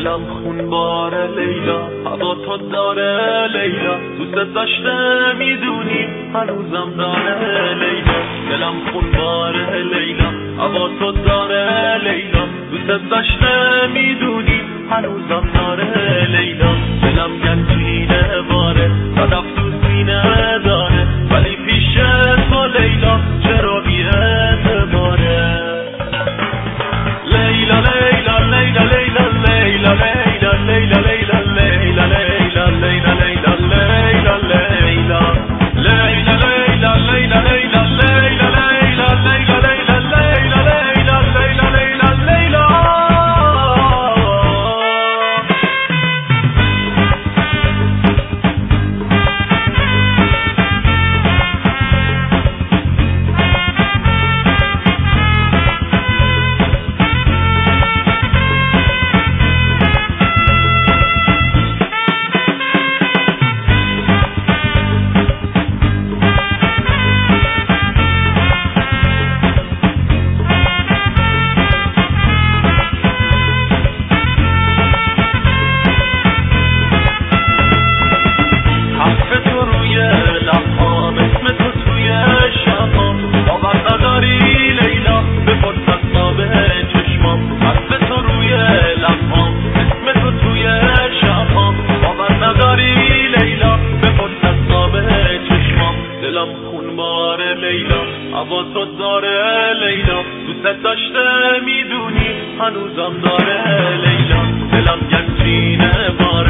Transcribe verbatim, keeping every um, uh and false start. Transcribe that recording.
دلم خون باره لیلا، هوا تو داره لیلا، دوست داشته میدونی هنوزم داره لیلا. دلم خون باره لیلا، هوا تو داره لیلا، دوست داشته میدونی هنوزم داره لیلا. دلم گنجینه باره، صدف تو سینه داره، ولی پیش تو لیلا چرا بی اعتباره. لیلا لیلا لیلا لیلا لیلا لیلا لیلا لیلا لیلا لیلا لیلا لیلا لیلا لیلا لیلا لیلا لیلا لیلا هوا تو داره لیلا، دوست داشته میدونی هنوزم داره لیلا. دلم گنجینه باره